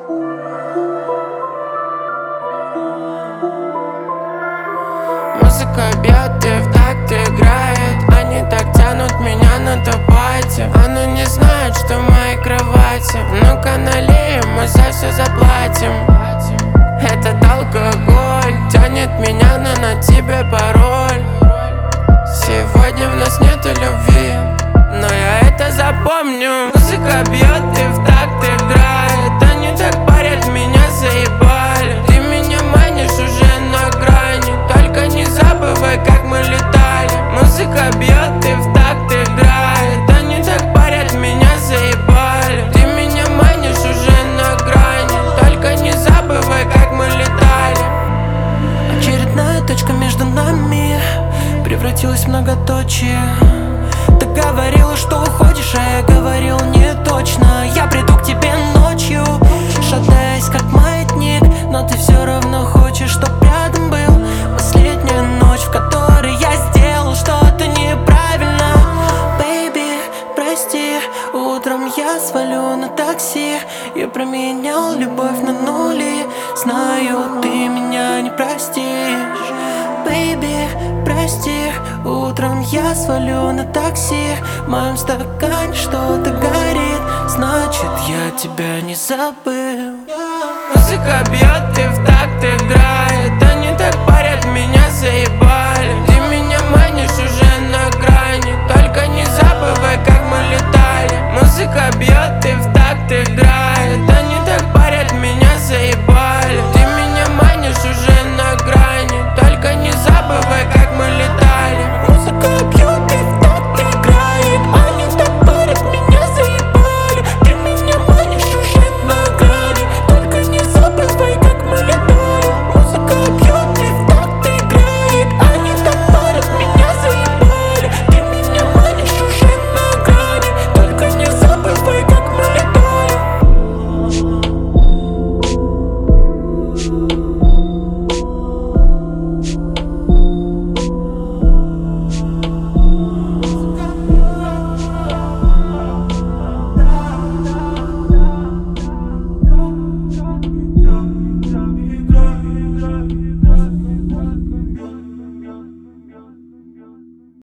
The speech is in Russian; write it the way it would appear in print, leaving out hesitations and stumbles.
Музыка бьет и в такт играет. Они так тянут меня на табате. Оно не знает, что в моей кровати. Ну-ка налеем, мы за все заплатим. Этот алкоголь тянет меня, но на тебе пароль. Сегодня в нас нету любви, но я это запомню. Музыка бьет и в такт играет. Они так парят, меня заебали. Ты меня манишь уже на грани, только не забывай, как мы летали. Музыка бьет и в такт играет. Они так парят, меня заебали. Ты меня манишь уже на грани, только не забывай, как мы летали. Очередная точка между нами превратилась в многоточие. Ты говорила, что уходишь, а я говорил не точно. Я приду к тебе ночью, шатаясь как маятник, но ты все равно хочешь, чтоб рядом был. Последняя ночь, в которой я сделал что-то неправильно. Бэйби, прости, утром я свалю на такси. Я променял любовь на нули. Знаю, ты меня не простишь. Бэйби, прости, утром я свалю на такси. В моем стакане что-то горит, значит, я тебя не забыл. Музыка бьет и в такт играет. Они так парят, меня заебали. Ты меня манишь уже на грани, только не забывай, как мы летали. Музыка бьет и в такт играет.